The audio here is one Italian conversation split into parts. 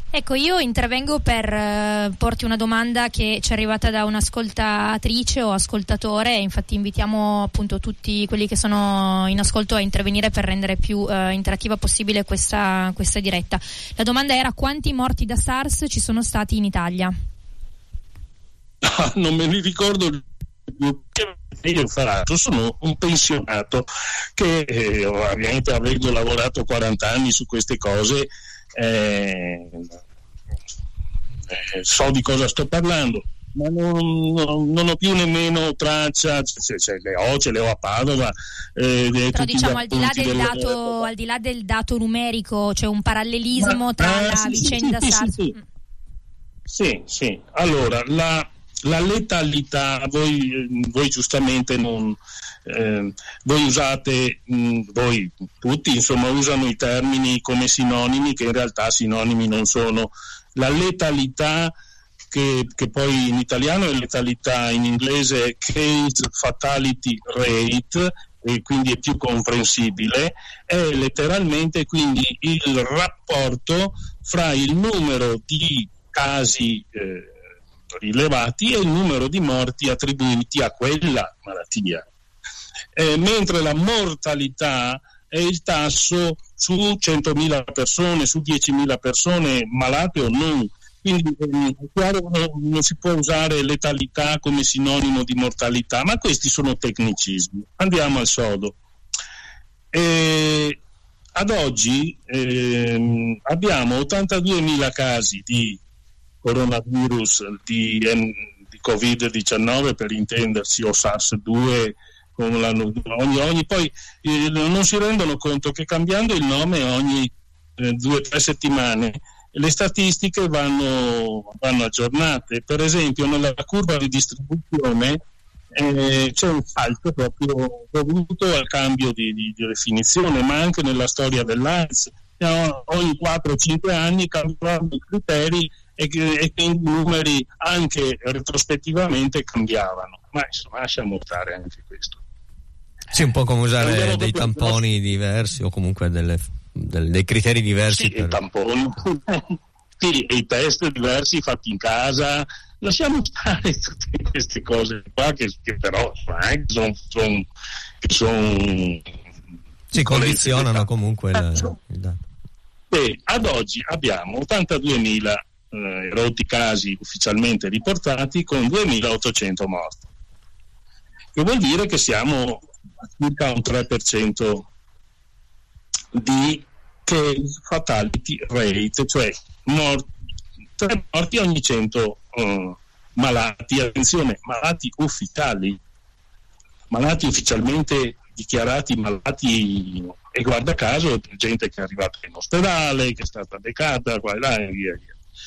Ecco, io intervengo per porti una domanda che ci è arrivata da un'ascoltatrice o ascoltatore, infatti invitiamo appunto tutti quelli che sono in ascolto a intervenire per rendere più interattiva possibile questa diretta. La domanda era: quanti morti da SARS ci sono stati in Italia? Non me li ricordo. Io sono un pensionato che ovviamente, avendo lavorato 40 anni su queste cose, so di cosa sto parlando, ma non ho più nemmeno traccia. Ce le ho a Padova, però diciamo al di là del dato numerico c'è un parallelismo tra la vicenda SARS. Sì. Allora la letalità, voi giustamente non voi usate, voi tutti insomma usano i termini come sinonimi, che in realtà sinonimi non sono. La letalità, che poi in italiano è letalità, in inglese è case fatality rate, e quindi è più comprensibile, è letteralmente quindi il rapporto fra il numero di casi rilevati e il numero di morti attribuiti a quella malattia, mentre la mortalità è il tasso su 100.000 persone, su 10.000 persone malate o non. Quindi è chiaro che non si può usare letalità come sinonimo di mortalità, ma questi sono tecnicismi. Andiamo al sodo. Ad oggi abbiamo 82.000 casi di coronavirus, di Covid-19 per intendersi, o SARS-2, come ogni poi non si rendono conto che cambiando il nome ogni 2 o 3 settimane le statistiche vanno aggiornate. Per esempio nella curva di distribuzione c'è un salto proprio dovuto al cambio di definizione, ma anche nella storia dell'AIDS ogni 4-5 anni cambiavano i criteri e quindi i numeri anche retrospettivamente cambiavano, ma insomma lasciamo stare anche questo. Sì, un po' come usare dei tamponi diversi o comunque dei criteri diversi. Sì, i tamponi, sì, e i test diversi fatti in casa. Lasciamo stare tutte queste cose qua che però sono si condizionano comunque il dato. Ad oggi abbiamo 82.000 rotti casi ufficialmente riportati con 2.800 morti, che vuol dire che siamo a circa un 3% di case fatality rate, cioè 3 morti ogni 100 malati. Attenzione, malati ufficialmente dichiarati malati, e guarda caso gente che è arrivata in ospedale, che è stata beccata qua e là e via.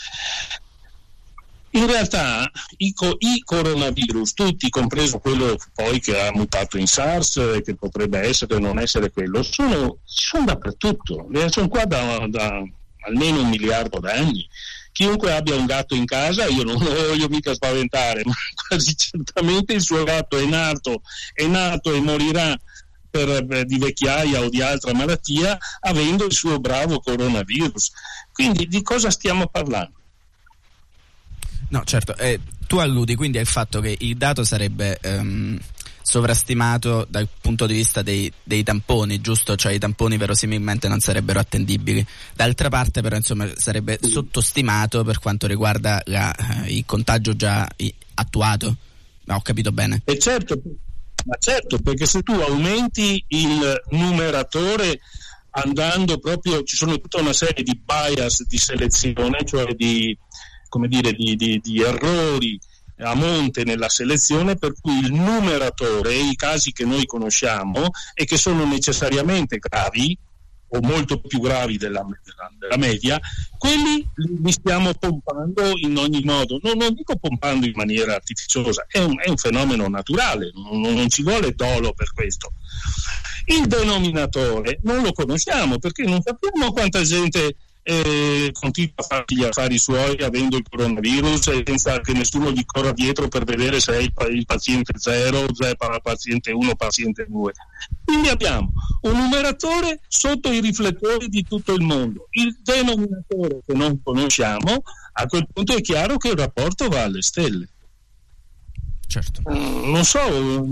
In realtà i coronavirus, tutti, compreso quello poi che ha mutato in SARS, che potrebbe essere o non essere quello, sono dappertutto, sono qua da almeno 1 miliardo d'anni. Chiunque abbia un gatto in casa, io non lo voglio mica spaventare, ma quasi certamente il suo gatto è nato e morirà di vecchiaia o di altra malattia avendo il suo bravo coronavirus. Quindi di cosa stiamo parlando? No, certo, tu alludi quindi al fatto che il dato sarebbe sovrastimato dal punto di vista dei tamponi, giusto? Cioè i tamponi verosimilmente non sarebbero attendibili. D'altra parte però insomma sarebbe sottostimato per quanto riguarda il contagio già attuato. No, ho capito bene? Certo, perché se tu aumenti il numeratore andando proprio, ci sono tutta una serie di bias di selezione, cioè di errori a monte nella selezione, per cui il numeratore, i casi che noi conosciamo e che sono necessariamente gravi o molto più gravi della media, quelli li stiamo pompando in ogni modo. Non dico pompando in maniera artificiosa, è un fenomeno naturale, non ci vuole dolo per questo. Il denominatore non lo conosciamo perché non sappiamo quanta gente continua a farsi gli affari suoi avendo il coronavirus e senza che nessuno gli corra dietro per vedere se è il paziente 0, se è paziente 1, paziente 2. Quindi abbiamo un numeratore sotto i riflettori di tutto il mondo, il denominatore che non conosciamo. A quel punto è chiaro che il rapporto va alle stelle. Certo. Non so,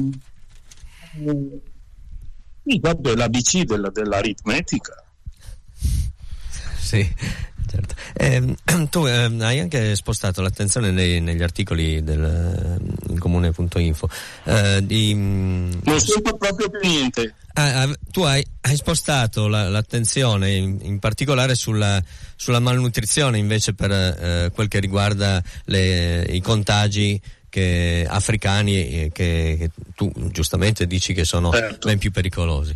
guarda, l'ABC dell'aritmetica. Sì, certo. Tu hai anche spostato l'attenzione negli articoli del Comune.info. Non sento proprio più niente. Tu hai spostato l'attenzione in particolare sulla malnutrizione invece per quel che riguarda i contagi africani che tu giustamente dici che sono ben più pericolosi.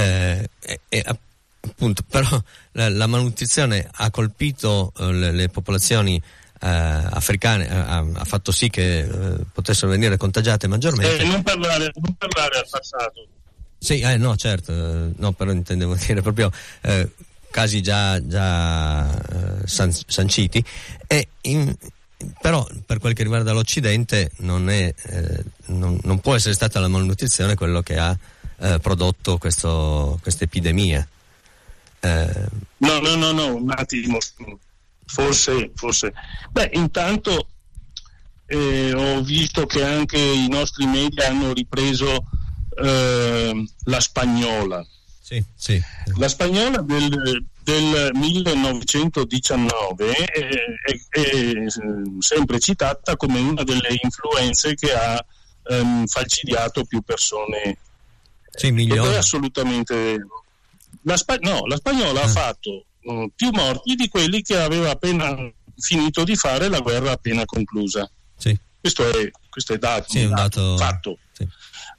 Appunto, però la malnutrizione ha colpito le popolazioni africane, ha fatto sì che potessero venire contagiate maggiormente. Non parlare al passato. Sì, no, certo, no, però intendevo dire proprio casi già sanciti, però per quel che riguarda l'Occidente non può essere stata la malnutrizione quello che ha prodotto questa epidemia. No, un attimo, forse. Beh, intanto ho visto che anche i nostri media hanno ripreso la spagnola. Sì. La spagnola del 1919 è sempre citata come una delle influenze che ha falcidiato più persone. Sì, milioni. Ed è assolutamente vero. La spagnola ha fatto più morti di quelli che aveva appena finito di fare la guerra appena conclusa. Sì. Questo è un dato fatto. Sì.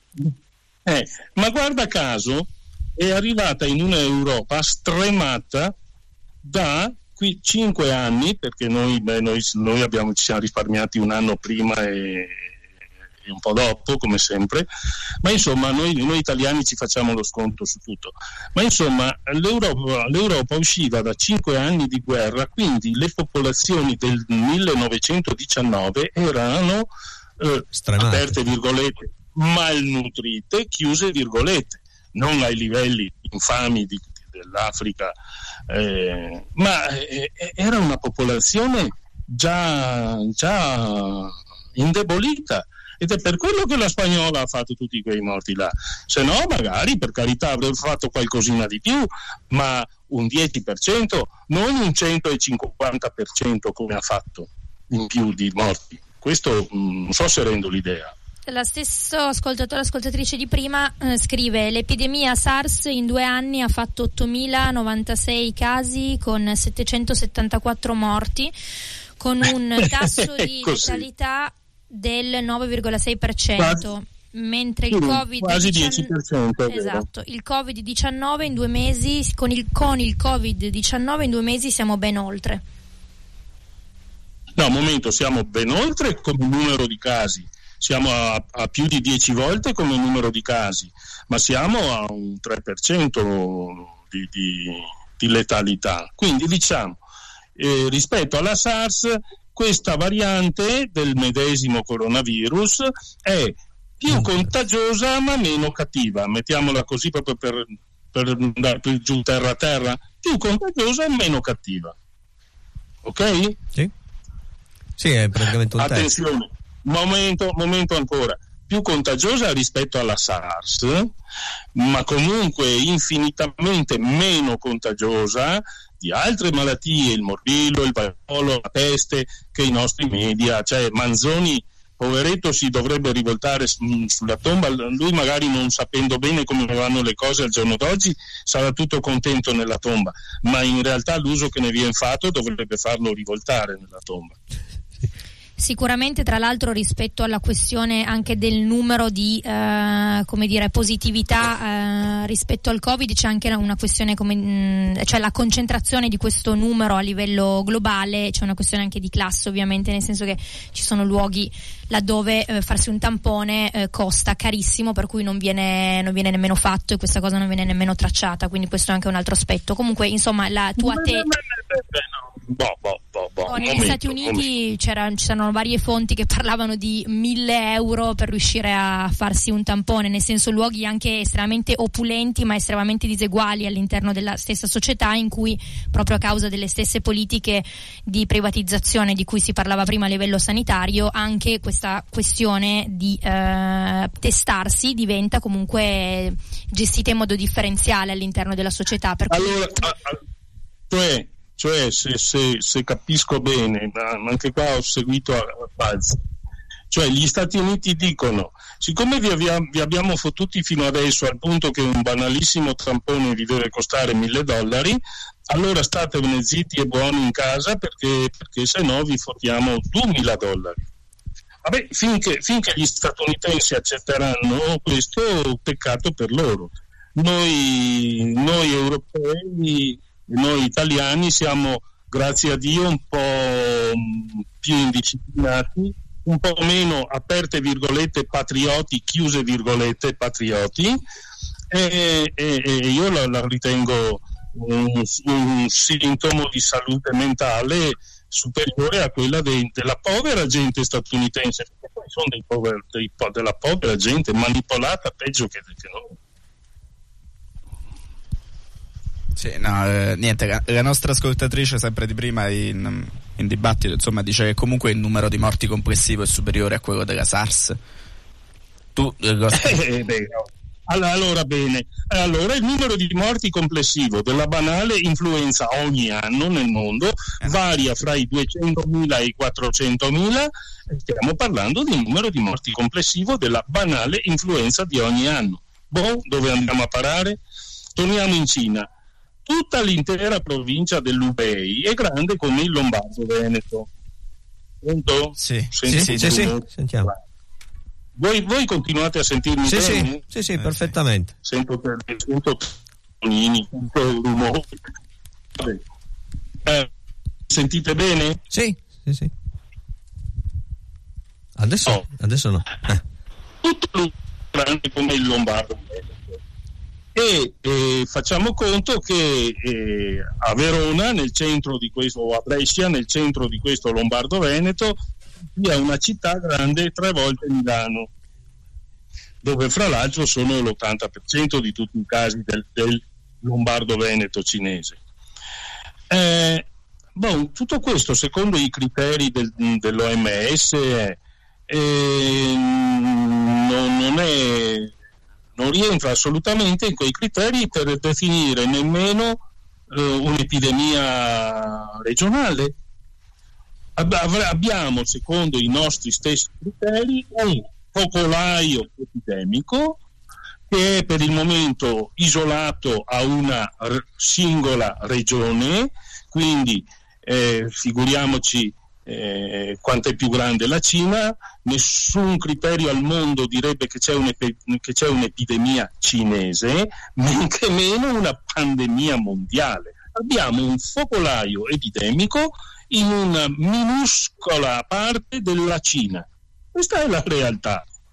Ma guarda caso è arrivata in una Europa stremata da 5 anni, perché noi ci siamo risparmiati un anno prima e un po' dopo, come sempre, ma insomma noi italiani ci facciamo lo sconto su tutto. Ma insomma l'Europa usciva da 5 anni di guerra, quindi le popolazioni del 1919 erano aperte virgolette malnutrite, chiuse virgolette, non ai livelli infami dell'Africa, ma era una popolazione già indebolita. Ed è per quello che la spagnola ha fatto tutti quei morti là. Se no, magari, per carità, avrebbe fatto qualcosina di più, ma un 10%, non un 150% come ha fatto in più di morti. Questo non so se rendo l'idea. Lo stesso ascoltatrice di prima scrive: l'epidemia SARS in 2 anni ha fatto 8.096 casi con 774 morti, con un tasso di letalità del 9,6%, mentre il Covid quasi 10%, esatto, il Covid-19 in 2 mesi con il Covid-19 in 2 mesi siamo ben oltre. No, momento, siamo ben oltre come numero di casi. Siamo a più di 10 volte come numero di casi, ma siamo a un 3% di letalità. Quindi diciamo, rispetto alla SARS, questa variante del medesimo coronavirus è più contagiosa ma meno cattiva, mettiamola così proprio per andare più giù terra, più contagiosa e meno cattiva. Ok? Sì, è praticamente un attenzione, momento ancora, più contagiosa rispetto alla SARS, ma comunque infinitamente meno contagiosa di altre malattie, il morbillo, il vaiolo, la peste, che i nostri media, cioè Manzoni, poveretto, si dovrebbe rivoltare sulla tomba. Lui magari, non sapendo bene come vanno le cose al giorno d'oggi, sarà tutto contento nella tomba, ma in realtà l'uso che ne viene fatto dovrebbe farlo rivoltare nella tomba. Sicuramente, tra l'altro, rispetto alla questione anche del numero di positività rispetto al Covid, c'è anche una questione cioè la concentrazione di questo numero a livello globale, c'è una questione anche di classe, ovviamente, nel senso che ci sono luoghi laddove farsi un tampone costa carissimo, per cui non viene nemmeno fatto, e questa cosa non viene nemmeno tracciata, quindi questo è anche un altro aspetto. Comunque, insomma, la tua Negli Stati Uniti c'erano varie fonti che parlavano di 1.000 euro per riuscire a farsi un tampone, nel senso luoghi anche estremamente opulenti ma estremamente diseguali all'interno della stessa società, in cui proprio a causa delle stesse politiche di privatizzazione di cui si parlava prima a livello sanitario, anche questa questione di testarsi diventa comunque gestita in modo differenziale all'interno della società. Allora, cioè se capisco bene, ma anche qua ho seguito a Paz, cioè gli Stati Uniti dicono: siccome vi abbiamo fottuti fino adesso al punto che un banalissimo tampone vi deve costare $1.000, allora statevene zitti e buoni in casa perché se no vi fottiamo $2.000. Vabbè, finché gli statunitensi accetteranno questo, peccato per loro. Noi europei, noi italiani siamo, grazie a Dio, un po' più indisciplinati, un po' meno, aperte virgolette, patrioti, chiuse virgolette, patrioti, e io la ritengo un sintomo di salute mentale superiore a quella della povera gente statunitense, perché poi sono della povera gente manipolata peggio che noi. Sì, no, niente, la nostra ascoltatrice sempre di prima in dibattito, insomma, dice che comunque il numero di morti complessivo è superiore a quello della SARS. Allora bene, allora il numero di morti complessivo della banale influenza ogni anno nel mondo varia fra i 200.000 e i 400.000, stiamo parlando di numero di morti complessivo della banale influenza di ogni anno. Dove andiamo a parare? Torniamo in Cina. Tutta l'intera provincia dell'Hubei è grande come il Lombardo-Veneto. Pronto? Sì, sentiamo. Voi continuate a sentirmi bene? Sì, perfettamente. Sento tonini, sento rumori. Sentite bene? Sì. Adesso no. Tutto grande come il Lombardo-Veneto. E facciamo conto che a Verona, nel centro di questo, o a Brescia, nel centro di questo Lombardo-Veneto, è una città grande 3 volte Milano, dove fra l'altro sono l'80% di tutti i casi del Lombardo-Veneto cinese. Tutto questo secondo i criteri dell'OMS non rientra assolutamente in quei criteri per definire nemmeno un'epidemia regionale. Abbiamo, secondo i nostri stessi criteri, un focolaio epidemico che è per il momento isolato a una singola regione, quindi figuriamoci quanto è più grande la Cina. Nessun criterio al mondo direbbe che c'è un'epidemia cinese, men che meno una pandemia mondiale. Abbiamo un focolaio epidemico in una minuscola parte della Cina. Questa è la realtà.